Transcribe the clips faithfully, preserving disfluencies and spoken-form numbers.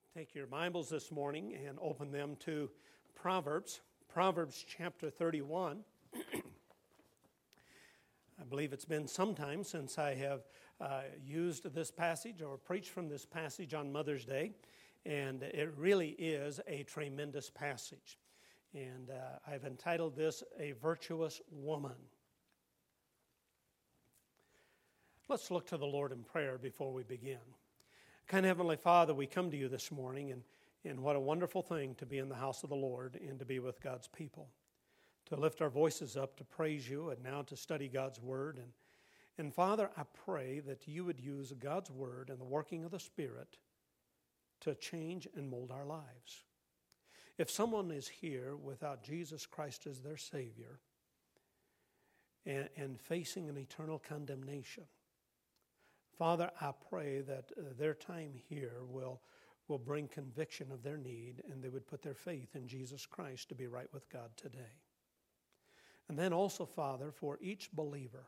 Take your Bibles this morning and open them to Proverbs, Proverbs chapter thirty-one. I believe it's been some time since I have uh, used this passage or preached from this passage on Mother's Day, and it really is a tremendous passage. And uh, I've entitled this, A Virtuous Woman. Let's look to the Lord in prayer before we begin. Kind Heavenly Father, we come to you this morning, and, and what a wonderful thing to be in the house of the Lord and to be with God's people, to lift our voices up to praise you and now to study God's Word. And, and Father, I pray that you would use God's Word and the working of the Spirit to change and mold our lives. If someone is here without Jesus Christ as their Savior and, and facing an eternal condemnation, Father, I pray that uh, their time here will, will bring conviction of their need, and they would put their faith in Jesus Christ to be right with God today. And then also, Father, for each believer,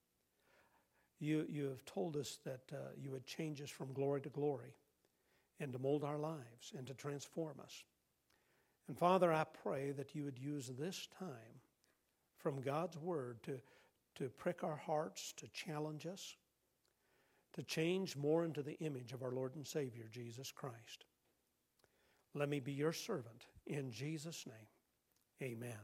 you, you have told us that uh, you would change us from glory to glory and to mold our lives and to transform us. And Father, I pray that you would use this time from God's Word to, to prick our hearts, to challenge us, to change more into the image of our Lord and Savior, Jesus Christ. Let me be your servant. In Jesus' name, amen.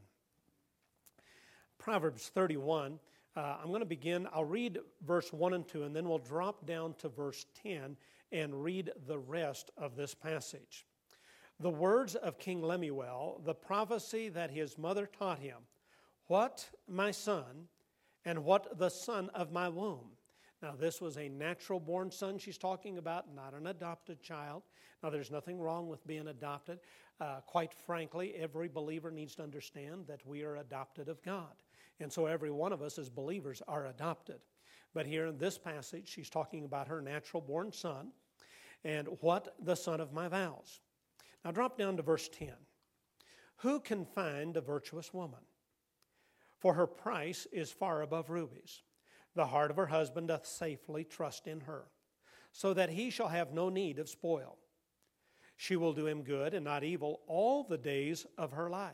Proverbs thirty-one, uh, I'm going to begin, I'll read verse one and two, and then we'll drop down to verse ten and read the rest of this passage. The words of King Lemuel, the prophecy that his mother taught him. What, my son, and what the son of my womb? Now, this was a natural-born son she's talking about, not an adopted child. Now, there's nothing wrong with being adopted. Uh, quite frankly, every believer needs to understand that we are adopted of God. And so every one of us as believers are adopted. But here in this passage, she's talking about her natural-born son and what the son of my vows. Now, drop down to verse ten. Who can find a virtuous woman? For her price is far above rubies. The heart of her husband doth safely trust in her, so that he shall have no need of spoil. She will do him good and not evil all the days of her life.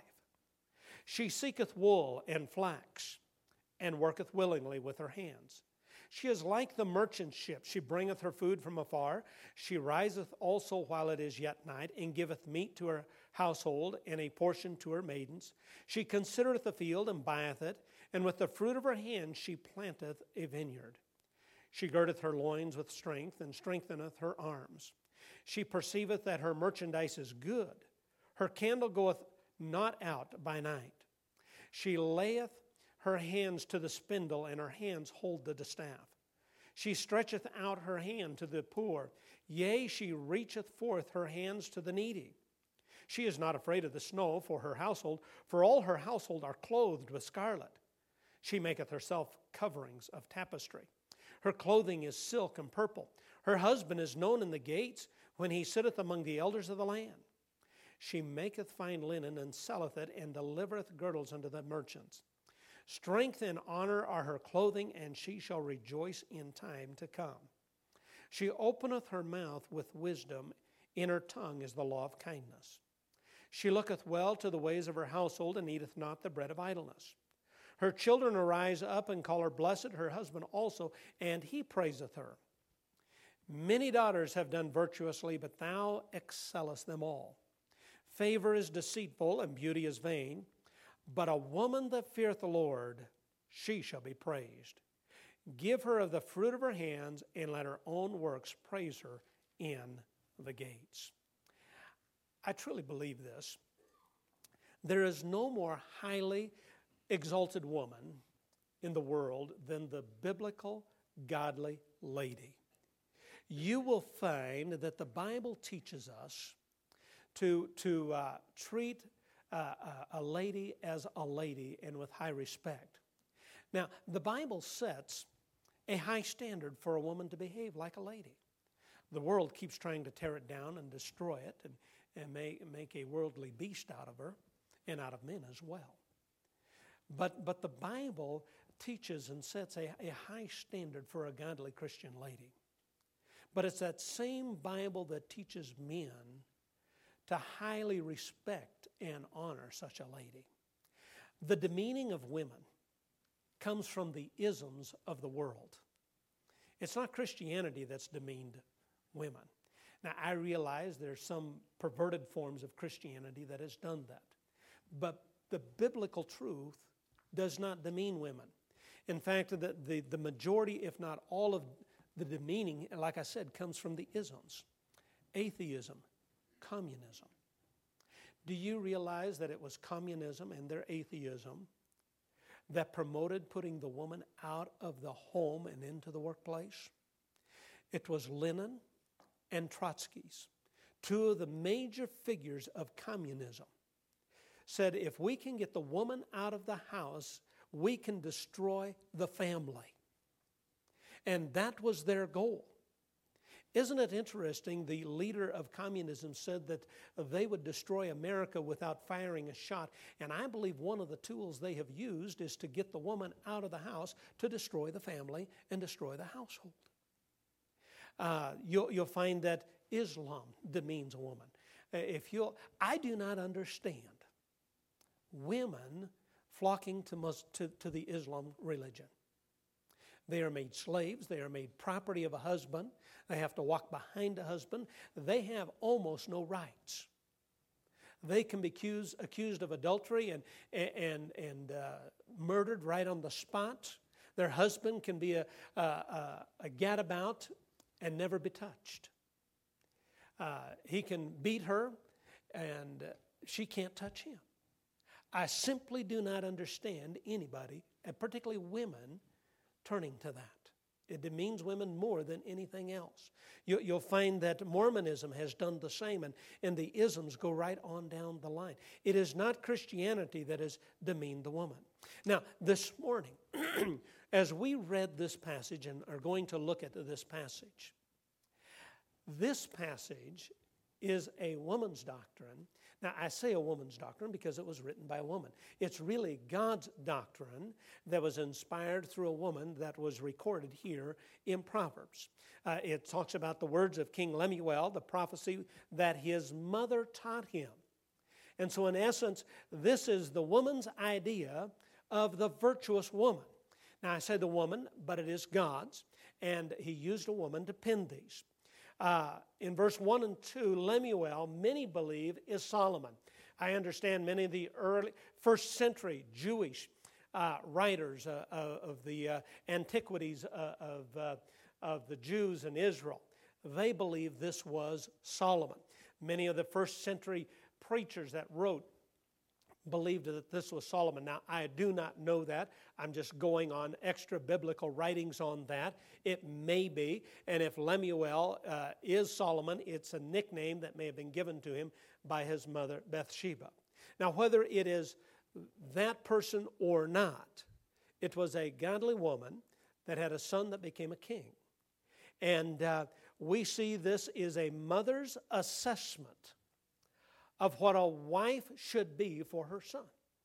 She seeketh wool and flax, and worketh willingly with her hands. She is like the merchant ship. She bringeth her food from afar. She riseth also while it is yet night, and giveth meat to her household, and a portion to her maidens. She considereth the field, and buyeth it, and with the fruit of her hand she planteth a vineyard. She girdeth her loins with strength, and strengtheneth her arms. She perceiveth that her merchandise is good. Her candle goeth not out by night. She layeth her hands to the spindle, and her hands hold the distaff. She stretcheth out her hand to the poor. Yea, she reacheth forth her hands to the needy. She is not afraid of the snow for her household, for all her household are clothed with scarlet. She maketh herself coverings of tapestry. Her clothing is silk and purple. Her husband is known in the gates when he sitteth among the elders of the land. She maketh fine linen and selleth it, and delivereth girdles unto the merchants. Strength and honor are her clothing, and she shall rejoice in time to come. She openeth her mouth with wisdom. In her tongue is the law of kindness. She looketh well to the ways of her household, and eateth not the bread of idleness. Her children arise up and call her blessed, her husband also, and he praiseth her. Many daughters have done virtuously, but thou excellest them all. Favor is deceitful, and beauty is vain. But a woman that feareth the Lord, she shall be praised. Give her of the fruit of her hands, and let her own works praise her in the gates. I truly believe this. There is no more highly exalted woman in the world than the biblical, godly lady. You will find that the Bible teaches us to, to uh, treat Uh, a lady as a lady and with high respect. Now, the Bible sets a high standard for a woman to behave like a lady. The world keeps trying to tear it down and destroy it and, and make, make a worldly beast out of her and out of men as well. But, but the Bible teaches and sets a, a high standard for a godly Christian lady. But it's that same Bible that teaches men to highly respect and honor such a lady. The demeaning of women comes from the isms of the world. It's not Christianity that's demeaned women. Now, I realize there's some perverted forms of Christianity that has done that. But the biblical truth does not demean women. In fact, the, the, the majority, if not all of the demeaning, like I said, comes from the isms. Atheism, communism. Do you realize that it was communism and their atheism that promoted putting the woman out of the home and into the workplace? It was Lenin and Trotsky's, two of the major figures of communism, said if we can get the woman out of the house, we can destroy the family. And that was their goal. Isn't it interesting, the leader of communism said that they would destroy America without firing a shot. And I believe one of the tools they have used is to get the woman out of the house to destroy the family and destroy the household. Uh, you'll, you'll find that Islam demeans a woman. If you'll, I do not understand women flocking to, Mus- to, to the Islam religion. They are made slaves. They are made property of a husband. They have to walk behind a husband. They have almost no rights. They can be accused, accused of adultery and, and, and uh, murdered right on the spot. Their husband can be a, a, a, a gadabout and never be touched. Uh, he can beat her and she can't touch him. I simply do not understand anybody, and particularly women, turning to that. It demeans women more than anything else. You, you'll find that Mormonism has done the same, and, and the isms go right on down the line. It is not Christianity that has demeaned the woman. Now, this morning, as we read this passage and are going to look at this passage, this passage is a woman's doctrine. Now, I say a woman's doctrine because it was written by a woman. It's really God's doctrine that was inspired through a woman that was recorded here in Proverbs. Uh, it talks about the words of King Lemuel, the prophecy that his mother taught him. And so, in essence, this is the woman's idea of the virtuous woman. Now, I say the woman, but it is God's, and he used a woman to pen these. Uh, in verse one and two, Lemuel, many believe, is Solomon. I understand many of the early first century Jewish uh, writers uh, of the uh, antiquities uh, of, uh, of the Jews in Israel, they believe this was Solomon. Many of the first century preachers that wrote believed that this was Solomon. Now, I do not know that. I'm just going on extra biblical writings on that. It may be, and if Lemuel uh, is Solomon, it's a nickname that may have been given to him by his mother, Bathsheba. Now, whether it is that person or not, it was a godly woman that had a son that became a king. And uh, we see this is a mother's assessment of what a wife should be for her son.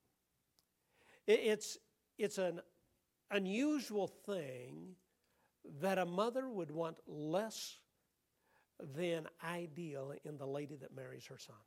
It's, it's an unusual thing that a mother would want less than ideal in the lady that marries her son.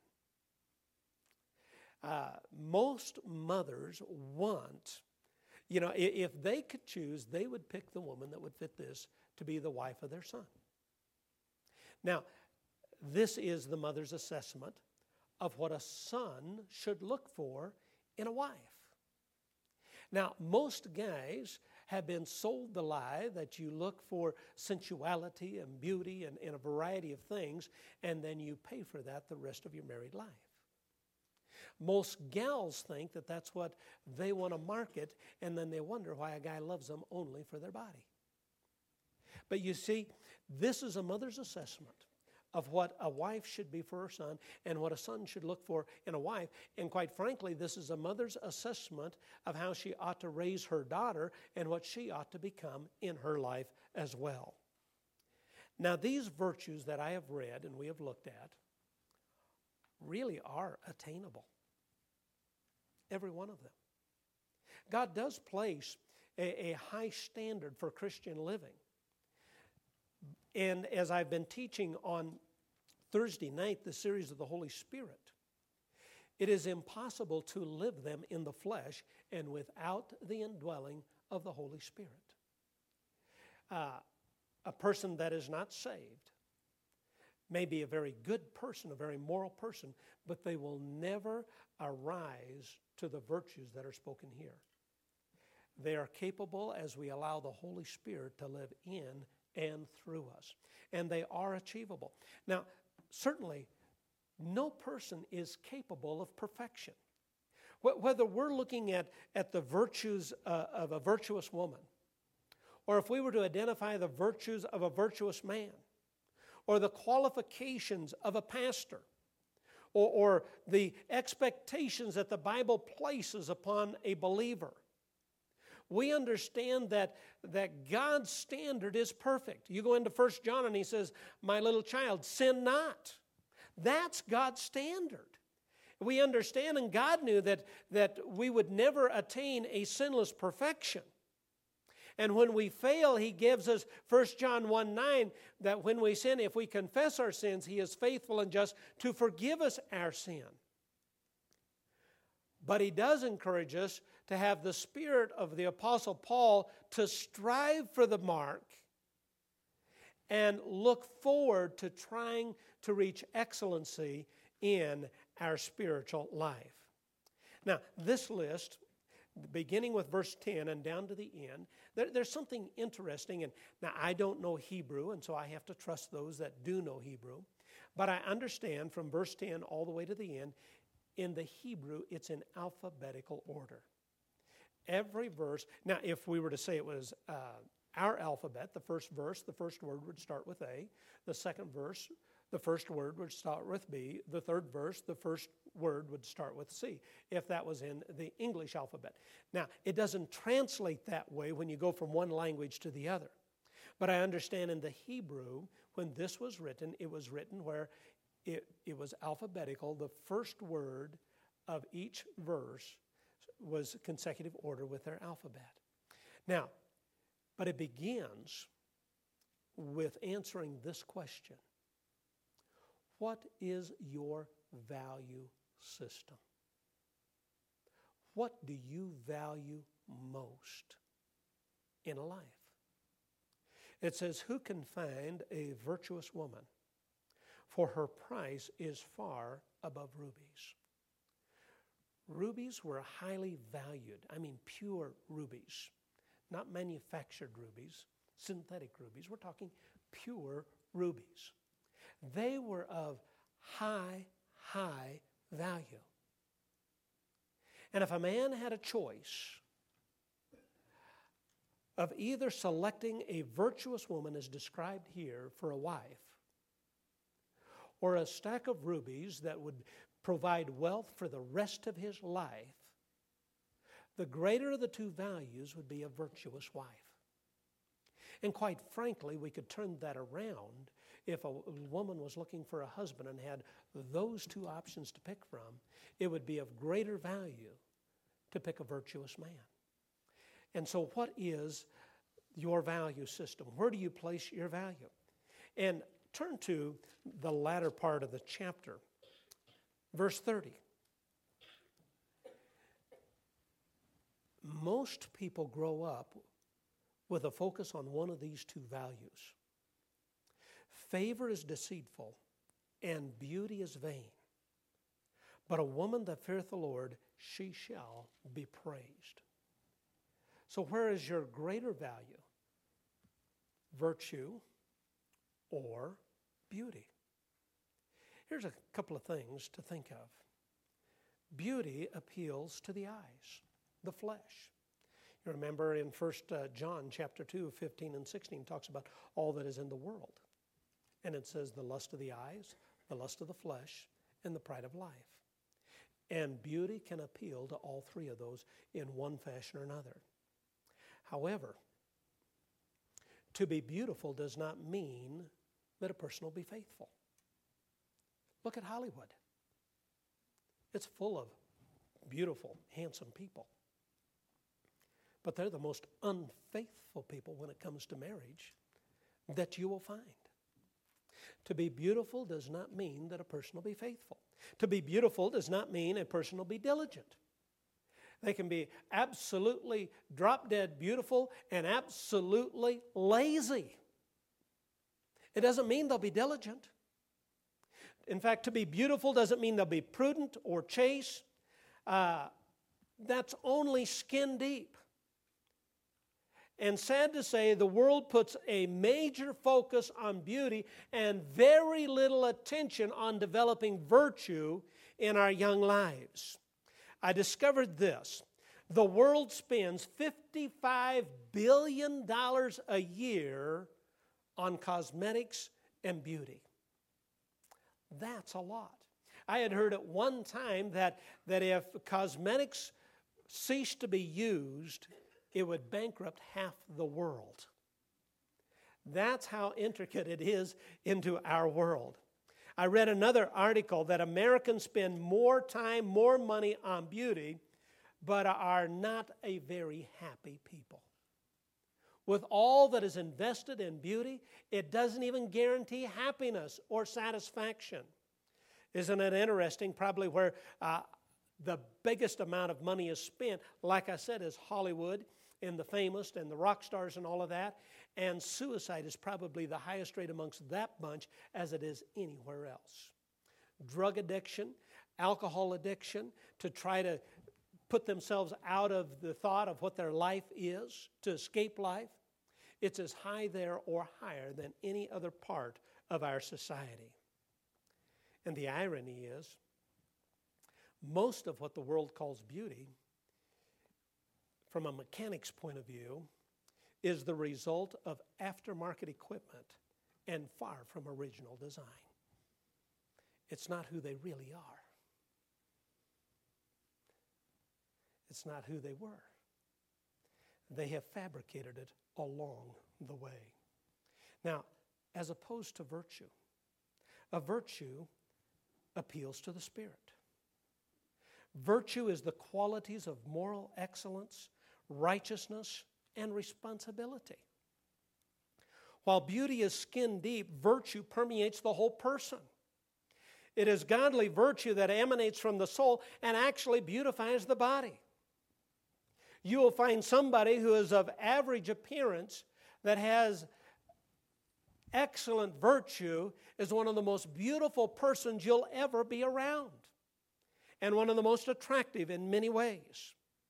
Uh, most mothers want, you know, if they could choose, they would pick the woman that would fit this to be the wife of their son. Now, this is the mother's assessment of what a son should look for in a wife. Now, most guys have been sold the lie that you look for sensuality and beauty and, and a variety of things, and then you pay for that the rest of your married life. Most gals think that that's what they want to market, and then they wonder why a guy loves them only for their body. But you see, this is a mother's assessment of what a wife should be for her son and what a son should look for in a wife. And quite frankly, this is a mother's assessment of how she ought to raise her daughter and what she ought to become in her life as well. Now, these virtues that I have read and we have looked at really are attainable. Every one of them. God does place a, a high standard for Christian living. And as I've been teaching on Thursday night the series of the Holy Spirit. It is impossible to live them in the flesh and without the indwelling of the Holy Spirit. Uh, a person that is not saved may be a very good person, a very moral person, but they will never arise to the virtues that are spoken here. They are capable as we allow the Holy Spirit to live in and through us. And they are achievable. Now, certainly, no person is capable of perfection. Whether we're looking at, at the virtues uh, of a virtuous woman, or if we were to identify the virtues of a virtuous man, or the qualifications of a pastor, or, or the expectations that the Bible places upon a believer, we understand that, that God's standard is perfect. You go into First John and he says, my little child, sin not. That's God's standard. We understand, and God knew that, that we would never attain a sinless perfection. And when we fail, he gives us First John one nine, that when we sin, if we confess our sins, he is faithful and just to forgive us our sin. But he does encourage us to have the spirit of the Apostle Paul to strive for the mark and look forward to trying to reach excellency in our spiritual life. Now, this list, beginning with verse ten and down to the end, there, there's something interesting. And now, I don't know Hebrew, and so I have to trust those that do know Hebrew. But I understand from verse ten all the way to the end, in the Hebrew, it's in alphabetical order. Every verse, now if we were to say it was uh, our alphabet, the first verse, the first word would start with A. The second verse, the first word would start with B. The third verse, the first word would start with C, if that was in the English alphabet. Now, it doesn't translate that way when you go from one language to the other. But I understand in the Hebrew, when this was written, it was written where it, it was alphabetical. The first word of each verse was consecutive order with their alphabet. Now, but it begins with answering this question. What is your value system? What do you value most in a life? It says, who can find a virtuous woman? For her price is far above rubies. Rubies were highly valued. I mean, pure rubies. Not manufactured rubies, synthetic rubies. We're talking pure rubies. They were of high, high value. And if a man had a choice of either selecting a virtuous woman as described here for a wife, or a stack of rubies that would provide wealth for the rest of his life, the greater of the two values would be a virtuous wife. And quite frankly, we could turn that around. If a woman was looking for a husband and had those two options to pick from, it would be of greater value to pick a virtuous man. And so what is your value system? Where do you place your value? And turn to the latter part of the chapter, verse thirty. Most people grow up with a focus on one of these two values. Favor is deceitful, and beauty is vain. But a woman that feareth the Lord, she shall be praised. So where is your greater value? Virtue or beauty? Here's a couple of things to think of. Beauty appeals to the eyes, the flesh. You remember in First John chapter two, fifteen and sixteen talks about all that is in the world. And it says the lust of the eyes, the lust of the flesh, and the pride of life. And beauty can appeal to all three of those in one fashion or another. However, to be beautiful does not mean that a person will be faithful. Look at Hollywood. It's full of beautiful, handsome people. But they're the most unfaithful people when it comes to marriage that you will find. To be beautiful does not mean that a person will be faithful. To be beautiful does not mean a person will be diligent. They can be absolutely drop-dead beautiful and absolutely lazy. It doesn't mean they'll be diligent. In fact, to be beautiful doesn't mean they'll be prudent or chaste. Uh, that's only skin deep. And sad to say, the world puts a major focus on beauty and very little attention on developing virtue in our young lives. I discovered this. The world spends fifty-five billion dollars a year on cosmetics and beauty. That's a lot. I had heard at one time that, that if cosmetics ceased to be used, it would bankrupt half the world. That's how intricate it is into our world. I read another article that Americans spend more time, more money on beauty, but are not a very happy people. With all that is invested in beauty, it doesn't even guarantee happiness or satisfaction. Isn't it interesting? Probably where uh, the biggest amount of money is spent, like I said, is Hollywood and the famous and the rock stars and all of that. And suicide is probably the highest rate amongst that bunch as it is anywhere else. Drug addiction, alcohol addiction, to try to put themselves out of the thought of what their life is, to escape life. It's as high there or higher than any other part of our society. And the irony is, most of what the world calls beauty, from a mechanic's point of view, is the result of aftermarket equipment and far from original design. It's not who they really are. It's not who they were. They have fabricated it along the way. Now, as opposed to virtue, a virtue appeals to the spirit. Virtue is the qualities of moral excellence, righteousness, and responsibility. While beauty is skin deep, virtue permeates the whole person. It is godly virtue that emanates from the soul and actually beautifies the body. You will find somebody who is of average appearance that has excellent virtue is one of the most beautiful persons you'll ever be around, and one of the most attractive in many ways.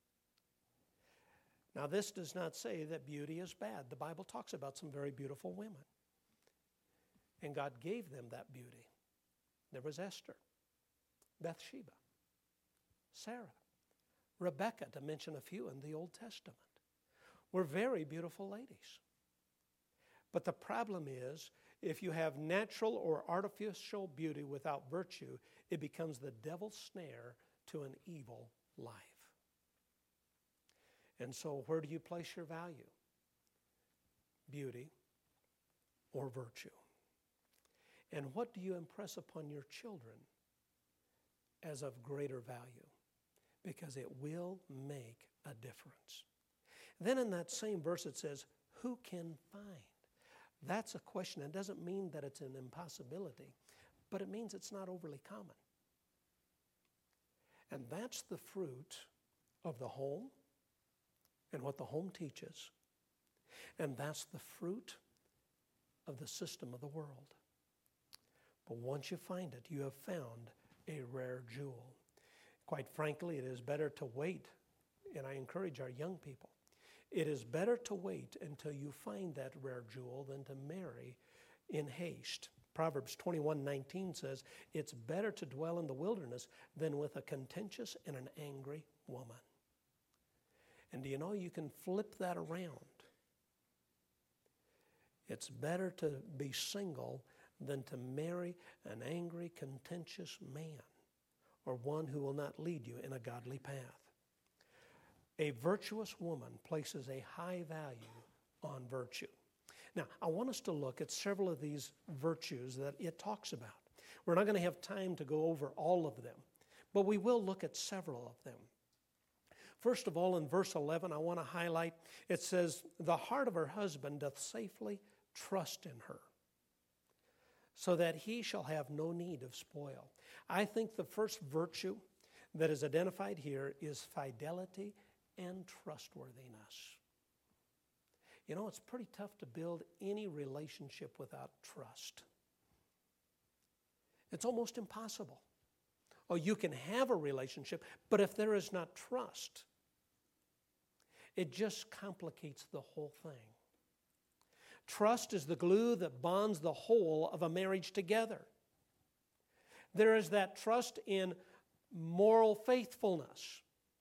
Now, this does not say that beauty is bad. The Bible talks about some very beautiful women, and God gave them that beauty. There was Esther, Bathsheba, Sarah, Rebecca, to mention a few in the Old Testament, were very beautiful ladies. But the problem is, if you have natural or artificial beauty without virtue, it becomes the devil's snare to an evil life. And so where do you place your value? Beauty or virtue? And what do you impress upon your children as of greater value? Because it will make a difference. Then in that same verse it says, who can find? That's a question. It doesn't mean that it's an impossibility, but it means it's not overly common. And that's the fruit of the home and what the home teaches. And that's the fruit of the system of the world. But once you find it, you have found a rare jewel. Quite frankly, it is better to wait, and I encourage our young people, it is better to wait until you find that rare jewel than to marry in haste. Proverbs twenty-one nineteen says, it's better to dwell in the wilderness than with a contentious and an angry woman. And do you know you can flip that around? It's better to be single than to marry an angry, contentious man, or one who will not lead you in a godly path. A virtuous woman places a high value on virtue. Now, I want us to look at several of these virtues that it talks about. We're not going to have time to go over all of them, but we will look at several of them. First of all, in verse eleven, I want to highlight, it says, the heart of her husband doth safely trust in her. so that he shall have no need of spoil. I think the first virtue that is identified here is fidelity and trustworthiness. You know, it's pretty tough to build any relationship without trust. It's almost impossible. Oh, you can have a relationship, but if there is not trust, it just complicates the whole thing. Trust is the glue that bonds the whole of a marriage together. There is that trust in moral faithfulness,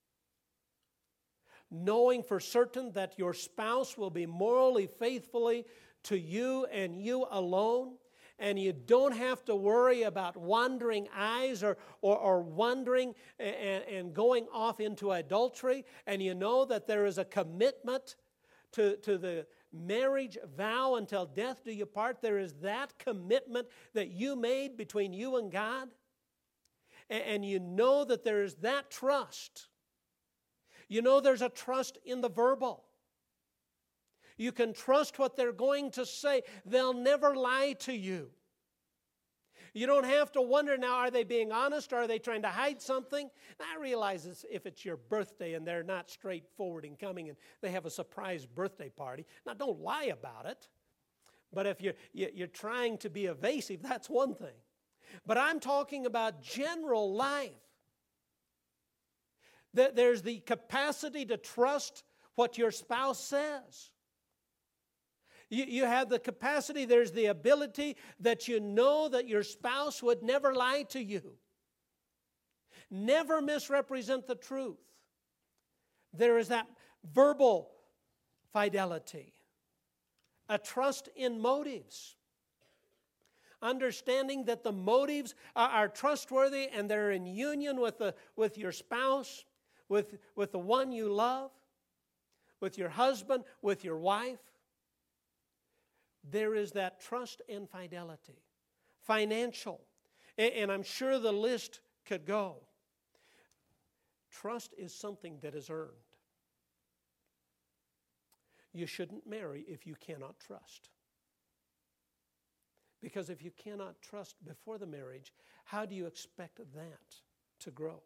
knowing for certain that your spouse will be morally faithfully to you and you alone, and you don't have to worry about wandering eyes or, or, or wandering and, and going off into adultery, and you know that there is a commitment to, to the marriage vow until death do you part. There is that commitment that you made between you and God, and, and you know that there is that trust. You know there's a trust in the verbal. You can trust what they're going to say. They'll never lie to you. You don't have to wonder now, are they being honest or are they trying to hide something? I realize if it's your birthday and they're not straightforward in coming and they have a surprise birthday party. Now, don't lie about it. But if you're, you're trying to be evasive, that's one thing. But I'm talking about general life. There's the capacity to trust what your spouse says. You, you have the capacity, there's the ability that you know that your spouse would never lie to you. Never misrepresent the truth. There is that verbal fidelity. A trust in motives. Understanding that the motives are, are trustworthy and they're in union with, the, with your spouse, with, with the one you love, with your husband, with your wife. There is that trust and fidelity. Financial. And, and I'm sure the list could go. Trust is something that is earned. You shouldn't marry if you cannot trust. Because if you cannot trust before the marriage, how do you expect that to grow?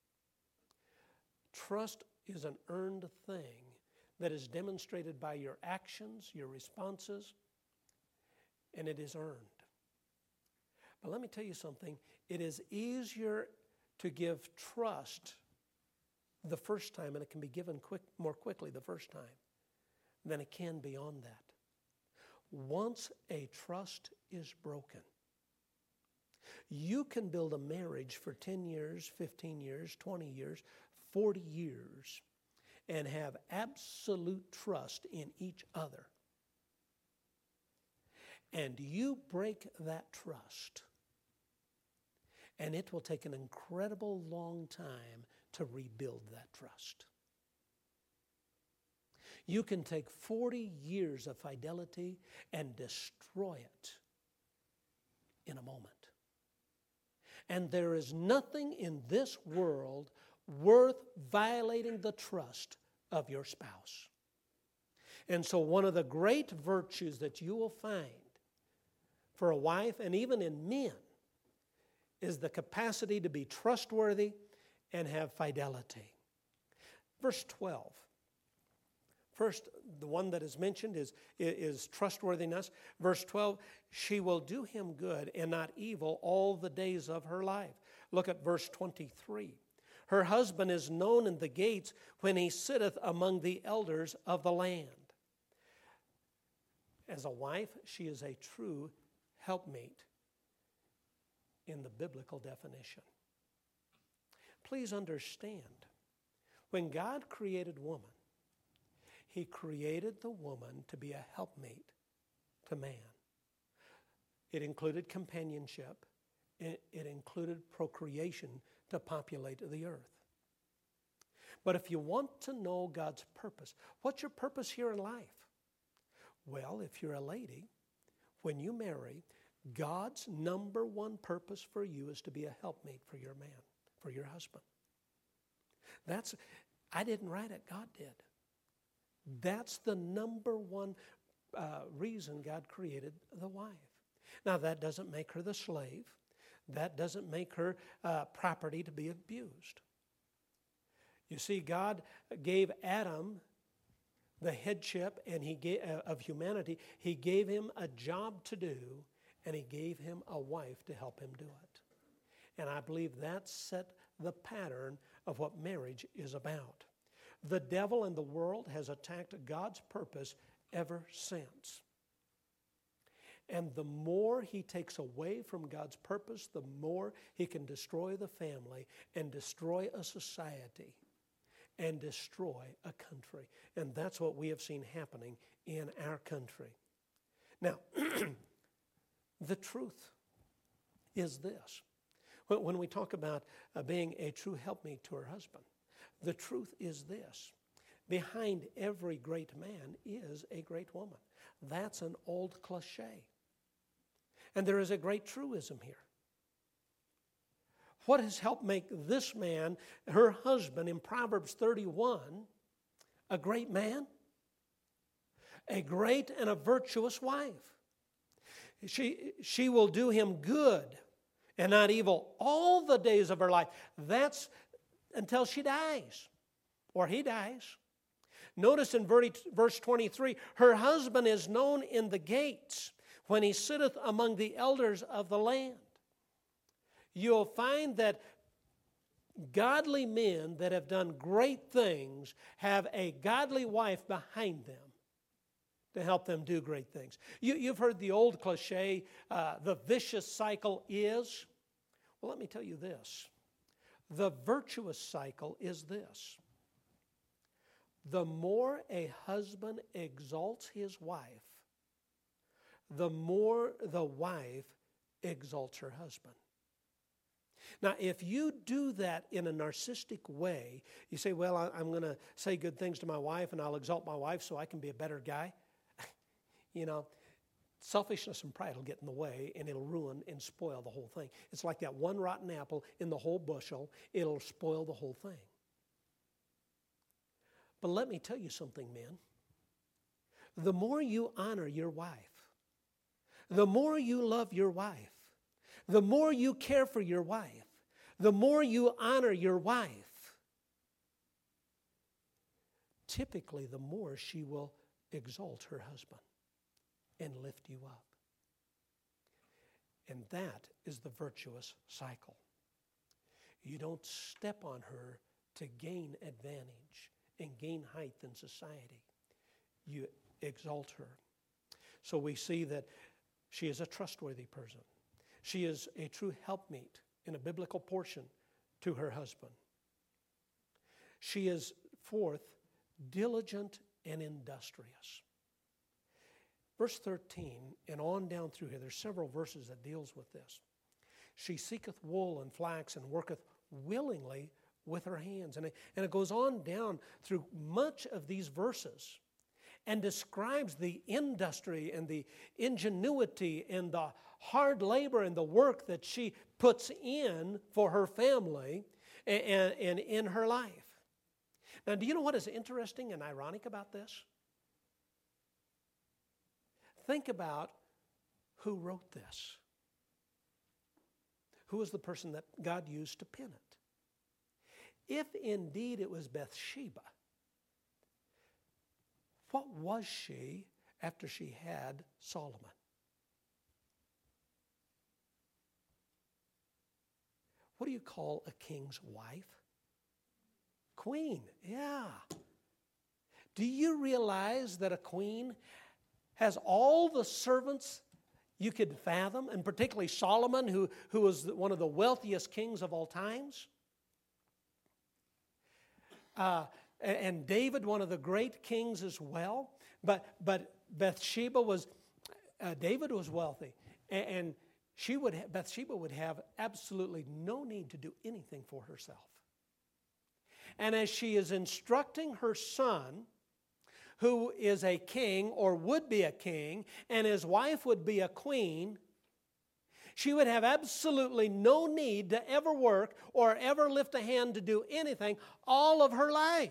Trust is an earned thing that is demonstrated by your actions, your responses, and it is earned. But let me tell you something. It is easier to give trust the first time, and it can be given quick, more quickly the first time, than it can beyond that. Once a trust is broken, you can build a marriage for ten years, fifteen years, twenty years, forty years, and have absolute trust in each other. And you break that trust, and it will take an incredible long time to rebuild that trust. You can take forty years of fidelity and destroy it in a moment. And there is nothing in this world worth violating the trust of your spouse. And so one of the great virtues that you will find for a wife, and even in men, is the capacity to be trustworthy and have fidelity. Verse twelve. First, the one that is mentioned is, is trustworthiness. Verse twelve, she will do him good and not evil all the days of her life. Look at verse twenty-three. Her husband is known in the gates when he sitteth among the elders of the land. As a wife, she is a true helpmate in the biblical definition. Please understand, when God created woman, He created the woman to be a helpmate to man. It included companionship. It, it included procreation to populate the earth. But if you want to know God's purpose, what's your purpose here in life? Well, if you're a lady, when you marry, God's number one purpose for you is to be a helpmate for your man, for your husband. That's, I didn't write it, God did. That's the number one uh, reason God created the wife. Now, that doesn't make her the slave. That doesn't make her uh, property to be abused. You see, God gave Adam the headship and he gave, uh, of humanity. He gave him a job to do, and he gave him a wife to help him do it. And I believe that set the pattern of what marriage is about. The devil and the world has attacked God's purpose ever since. And the more he takes away from God's purpose, the more he can destroy the family and destroy a society and destroy a country. And that's what we have seen happening in our country. Now, the truth is this. When we talk about uh, being a true helpmeet to her husband, the truth is this. Behind every great man is a great woman. That's an old cliche. And there is a great truism here. What has helped make this man, her husband, in Proverbs thirty-one, a great man? A great and a virtuous wife. She, she will do him good and not evil all the days of her life. That's until she dies or he dies. Notice in verse twenty-three, her husband is known in the gates when he sitteth among the elders of the land. You'll find that godly men that have done great things have a godly wife behind them to help them do great things. You, you've heard the old cliche, uh, the vicious cycle is. Well, let me tell you this. The virtuous cycle is this. The more a husband exalts his wife, the more the wife exalts her husband. Now, if you do that in a narcissistic way, you say, well, I'm going to say good things to my wife and I'll exalt my wife so I can be a better guy. You know, selfishness and pride will get in the way and it'll ruin and spoil the whole thing. It's like that one rotten apple in the whole bushel. It'll spoil the whole thing. But let me tell you something, men. The more you honor your wife, the more you love your wife, the more you care for your wife, the more you honor your wife, typically the more she will exalt her husband and lift you up. And that is the virtuous cycle. You don't step on her to gain advantage and gain height in society. You exalt her. So we see that she is a trustworthy person. She is a true helpmeet in a biblical portion to her husband. She is, fourth, diligent and industrious. Verse thirteen, and on down through here, there's several verses that deals with this. She seeketh wool and flax and worketh willingly with her hands. And it, and it goes on down through much of these verses and describes the industry and the ingenuity and the hard labor and the work that she puts in for her family and, and, and in her life. Now, do you know what is interesting and ironic about this? Think about who wrote this. Who was the person that God used to pen it? If indeed it was Bathsheba, what was she after she had Solomon? What do you call a king's wife? Queen, yeah. Do you realize that a queen has all the servants you could fathom, and particularly Solomon, who, who was one of the wealthiest kings of all times? Uh, and David, one of the great kings as well. But but Bathsheba was, uh, David was wealthy, and, and she would ha- Bathsheba would have absolutely no need to do anything for herself. And as she is instructing her son, who is a king or would be a king, and his wife would be a queen, she would have absolutely no need to ever work or ever lift a hand to do anything all of her life.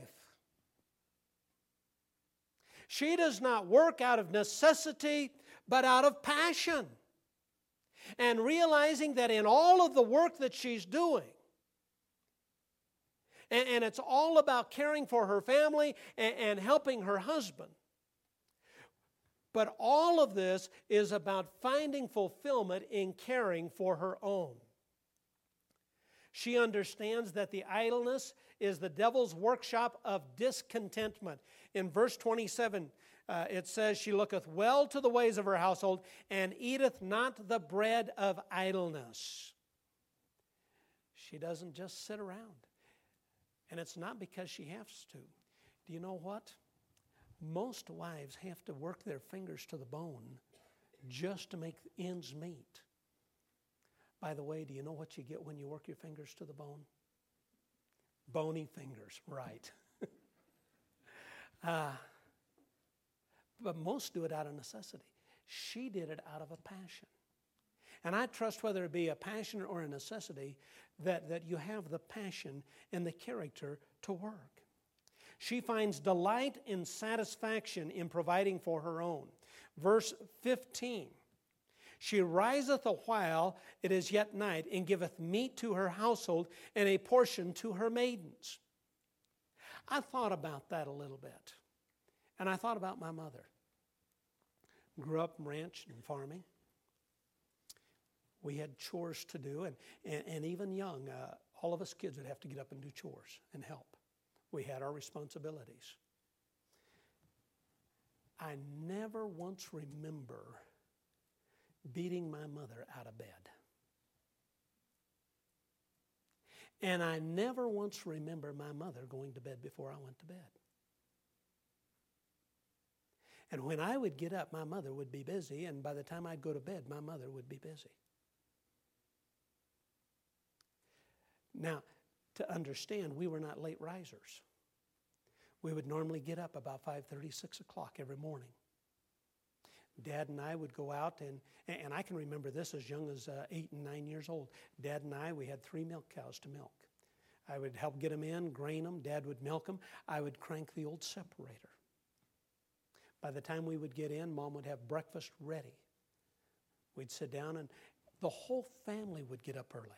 She does not work out of necessity, but out of passion. and realizing that in all of the work that she's doing, and, and it's all about caring for her family and, and helping her husband, but all of this is about finding fulfillment in caring for her own. She understands that the idleness is the devil's workshop of discontentment. In verse twenty-seven, uh, it says, she looketh well to the ways of her household, and eateth not the bread of idleness. She doesn't just sit around. And it's not because she has to. Do you know what? Most wives have to work their fingers to the bone just to make ends meet. By the way, do you know what you get when you work your fingers to the bone? Bony fingers, right. uh, but most do it out of necessity. She did it out of a passion. And I trust, whether it be a passion or a necessity, that, that you have the passion and the character to work. She finds delight and satisfaction in providing for her own. Verse fifteen, she riseth a while it is yet night, and giveth meat to her household, and a portion to her maidens. I thought about that a little bit. And I thought about my mother. Grew up ranch and farming. We had chores to do, and, and, and even young, uh, all of us kids would have to get up and do chores and help. We had our responsibilities. I never once remember beating my mother out of bed. And I never once remember my mother going to bed before I went to bed. And when I would get up, my mother would be busy, and by the time I'd go to bed, my mother would be busy. Now, to understand, we were not late risers. We would normally get up about five thirty, six o'clock every morning. Dad and I would go out, and, and I can remember this as young as uh, eight and nine years old. Dad and I, we had three milk cows to milk. I would help get them in, grain them. Dad would milk them. I would crank the old separator. By the time we would get in, Mom would have breakfast ready. We'd sit down, and the whole family would get up early.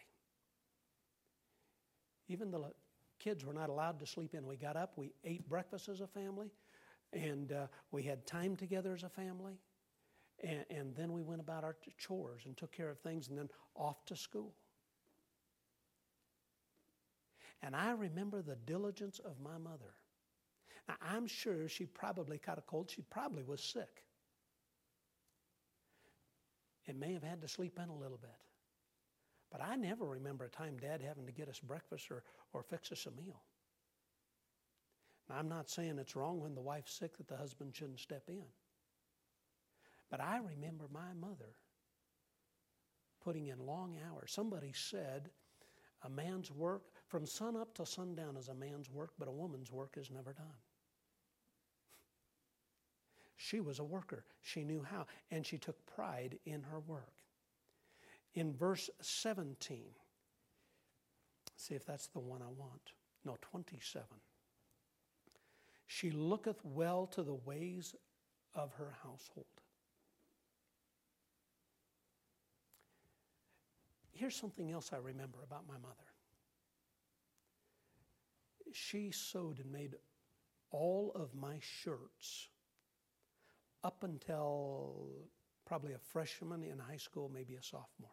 Even the kids were not allowed to sleep in. We got up, we ate breakfast as a family, and uh, we had time together as a family, and, and then we went about our chores and took care of things, and then off to school. And I remember the diligence of my mother. Now, I'm sure she probably caught a cold. She probably was sick. It may have had to sleep in a little bit. But I never remember a time Dad having to get us breakfast or, or fix us a meal. Now, I'm not saying it's wrong when the wife's sick that the husband shouldn't step in. But I remember my mother putting in long hours. Somebody said a man's work, from sun up to sundown is a man's work, but a woman's work is never done. She was a worker. She knew how, and she took pride in her work. In verse seventeen, see if that's the one I want. No, twenty-seven. She looketh well to the ways of her household. Here's something else I remember about my mother. She sewed and made all of my shirts up until probably a freshman in high school, maybe a sophomore.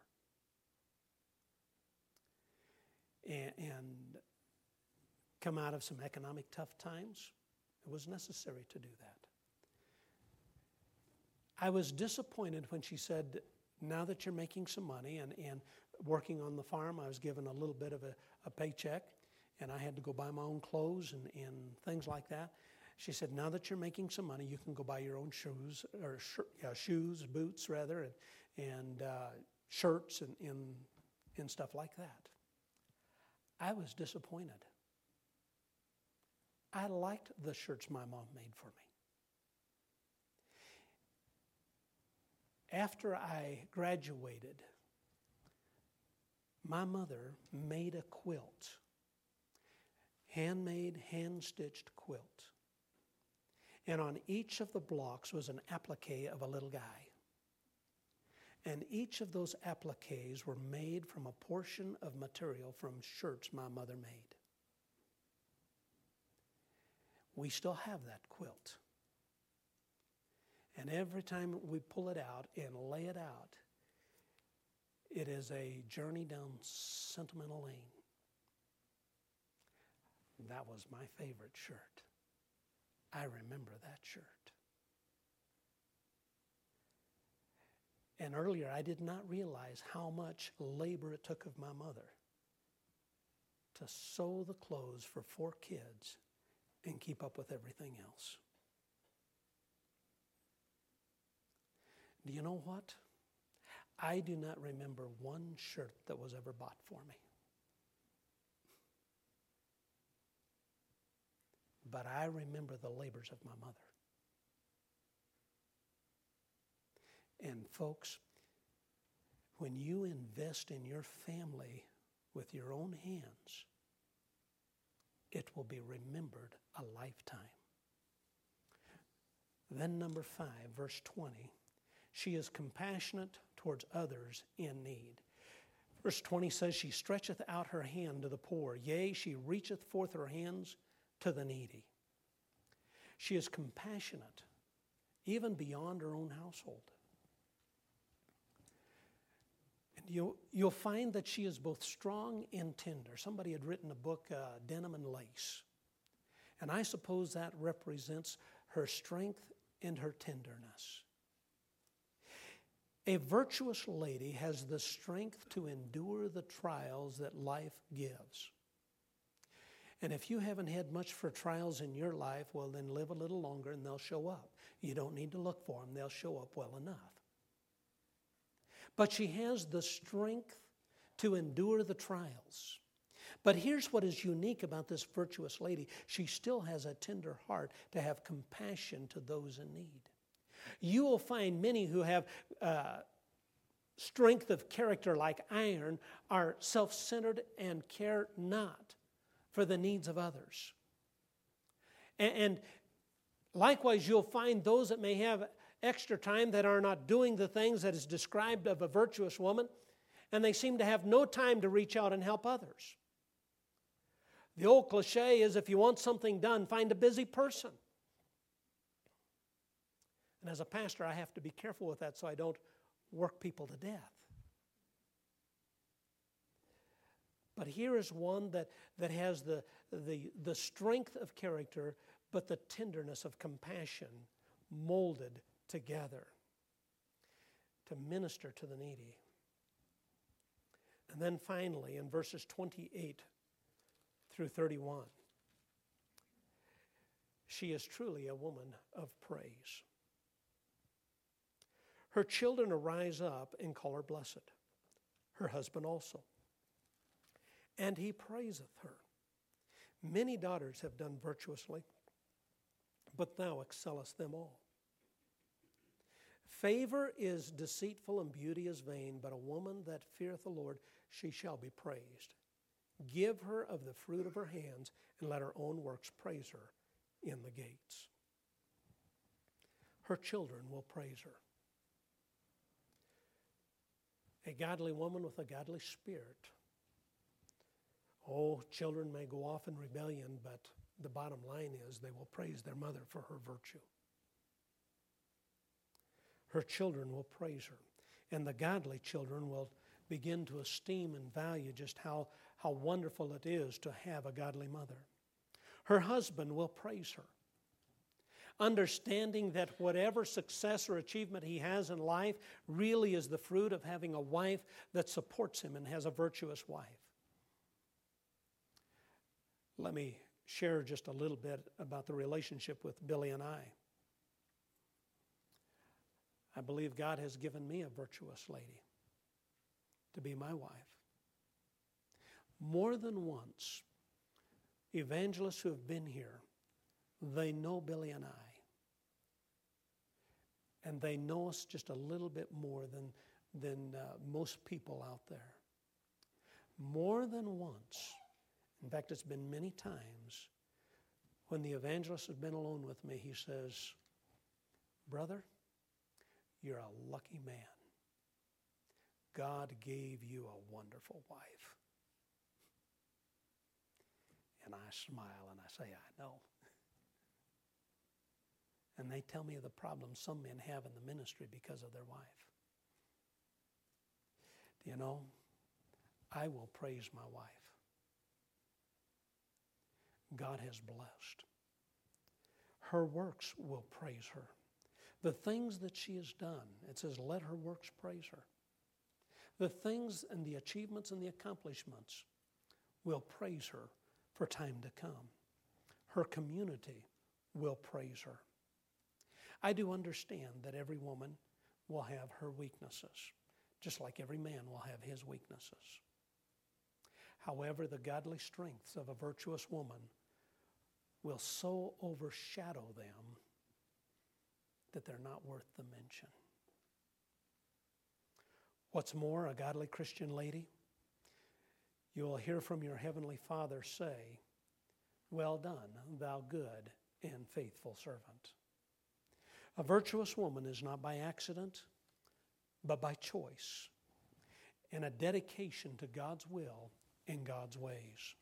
And, and come out of some economic tough times. It was necessary to do that. I was disappointed when she said, now that you're making some money and, and working on the farm, I was given a little bit of a, a paycheck, and I had to go buy my own clothes and, and things like that. She said, now that you're making some money, you can go buy your own shoes, or sh- yeah, shoes, boots rather, and, and uh, shirts and, and, and stuff like that. I was disappointed. I liked the shirts my mom made for me. After I graduated, my mother made a quilt, handmade, hand-stitched quilt. And on each of the blocks was an applique of a little guy. And each of those appliques were made from a portion of material from shirts my mother made. We still have that quilt. And every time we pull it out and lay it out, it is a journey down sentimental lane. That was my favorite shirt. I remember that shirt. And earlier, I did not realize how much labor it took of my mother to sew the clothes for four kids and keep up with everything else. Do you know what? I do not remember one shirt that was ever bought for me. But I remember the labors of my mother. And folks, when you invest in your family with your own hands, it will be remembered a lifetime. Then number five, verse twenty, she is compassionate towards others in need. Verse twenty says, she stretcheth out her hand to the poor, yea, she reacheth forth her hands to the needy. She is compassionate, even beyond her own household. And you'll, you'll find that she is both strong and tender. Somebody had written a book, uh, Denim and Lace. And I suppose that represents her strength and her tenderness. A virtuous lady has the strength to endure the trials that life gives. And if you haven't had much for trials in your life, well, then live a little longer and they'll show up. You don't need to look for them. They'll show up well enough. But she has the strength to endure the trials. But here's what is unique about this virtuous lady. She still has a tender heart to have compassion to those in need. You will find many who have uh, strength of character like iron are self-centered and care not for the needs of others. And, and likewise, you'll find those that may have extra time that are not doing the things that is described of a virtuous woman, and they seem to have no time to reach out and help others. The old cliche is, if you want something done, find a busy person. And as a pastor, I have to be careful with that so I don't work people to death. But here is one that, that has the, the, the strength of character, but the tenderness of compassion molded together to minister to the needy. And then finally, in verses twenty-eight through thirty-one, she is truly a woman of praise. Her children arise up and call her blessed, her husband also. And he praiseth her. Many daughters have done virtuously, but thou excellest them all. Favor is deceitful and beauty is vain, but a woman that feareth the Lord, she shall be praised. Give her of the fruit of her hands, and let her own works praise her in the gates. Her children will praise her. A godly woman with a godly spirit. Oh, children may go off in rebellion, but the bottom line is they will praise their mother for her virtue. Her children will praise her. And the godly children will begin to esteem and value just how, how wonderful it is to have a godly mother. Her husband will praise her, understanding that whatever success or achievement he has in life really is the fruit of having a wife that supports him and has a virtuous wife. Let me share just a little bit about the relationship with Billy and I. I believe God has given me a virtuous lady to be my wife. More than once, evangelists who have been here, they know Billy and I. And they know us just a little bit more than, than uh, most people out there. More than once, in fact, it's been many times, when the evangelist has been alone with me, he says, "Brother, you're a lucky man God gave you a wonderful wife. And I smile and I say, I know. And they tell me of the problems some men have in the ministry because of their wife. Do you know, I will praise my wife. God has blessed. Her works will praise her. The things that she has done, it says, let her works praise her. The things and the achievements and the accomplishments will praise her for time to come. Her community will praise her. I do understand that every woman will have her weaknesses, just like every man will have his weaknesses. However, the godly strengths of a virtuous woman will so overshadow them that they're not worth the mention. What's more, a godly Christian lady, you will hear from your heavenly Father say, well done, thou good and faithful servant. A virtuous woman is not by accident, but by choice, and a dedication to God's will and God's ways.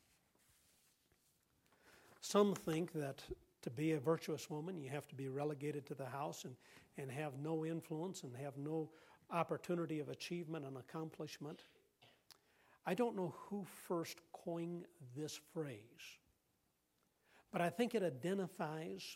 Some think that to be a virtuous woman, you have to be relegated to the house and, and have no influence and have no opportunity of achievement and accomplishment. I don't know who first coined this phrase, but I think it identifies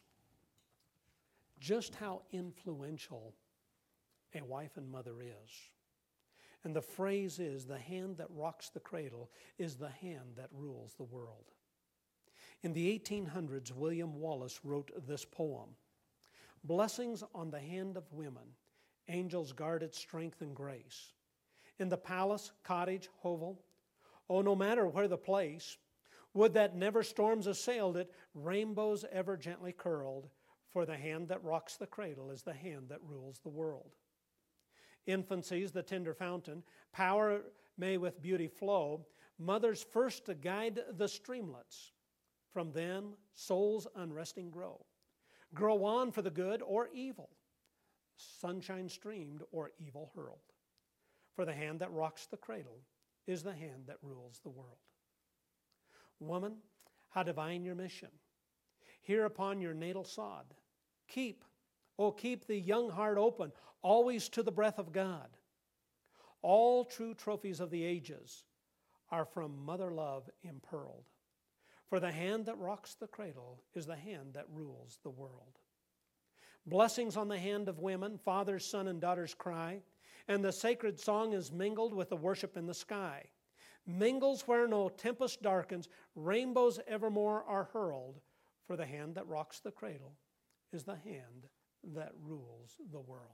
just how influential a wife and mother is. And the phrase is, the hand that rocks the cradle is the hand that rules the world. In the eighteen hundreds, William Wallace wrote this poem, blessings on the hand of women, angels guard its strength and grace. In the palace, cottage, hovel, oh, no matter where the place, would that never storms assailed it, rainbows ever gently curled, for the hand that rocks the cradle is the hand that rules the world. Infancy's the tender fountain, power may with beauty flow, mothers first to guide the streamlets, from then souls unresting grow. Grow on for the good or evil, sunshine streamed or evil hurled. For the hand that rocks the cradle is the hand that rules the world. Woman, how divine your mission. Here upon your natal sod, keep, oh keep the young heart open, always to the breath of God. All true trophies of the ages are from mother love impearled. For the hand that rocks the cradle is the hand that rules the world. Blessings on the hand of women, father's, son, and daughter's cry, and the sacred song is mingled with the worship in the sky. Mingles where no tempest darkens, rainbows evermore are hurled, for the hand that rocks the cradle is the hand that rules the world.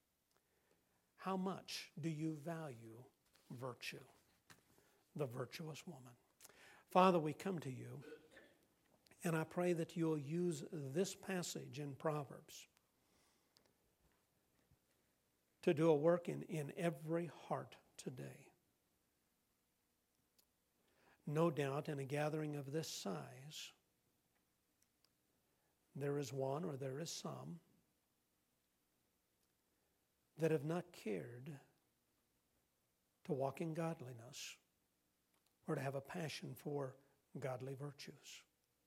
How much do you value virtue, the virtuous woman? Father, we come to you, and I pray that you'll use this passage in Proverbs to do a work in, in every heart today. No doubt in a gathering of this size, there is one or there is some that have not cared to walk in godliness or to have a passion for godly virtues.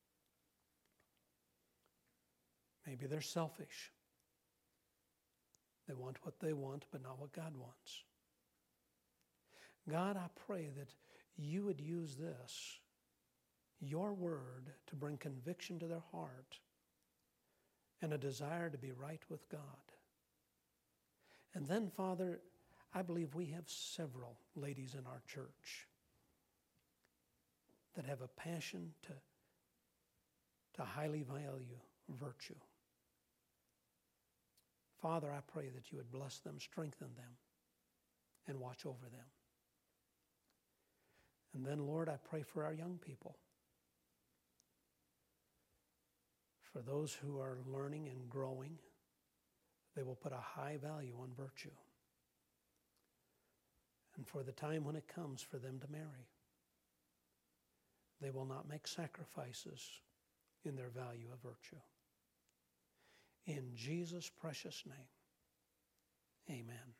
Maybe they're selfish. They want what they want, but not what God wants. God, I pray that you would use this, your word, to bring conviction to their heart and a desire to be right with God. And then, Father, I believe we have several ladies in our church that have a passion to, to highly value virtue. Father, I pray that you would bless them, strengthen them, and watch over them. And then, Lord, I pray for our young people, for those who are learning and growing, they will put a high value on virtue. And for the time when it comes for them to marry, they will not make sacrifices in their value of virtue. In Jesus' precious name, amen.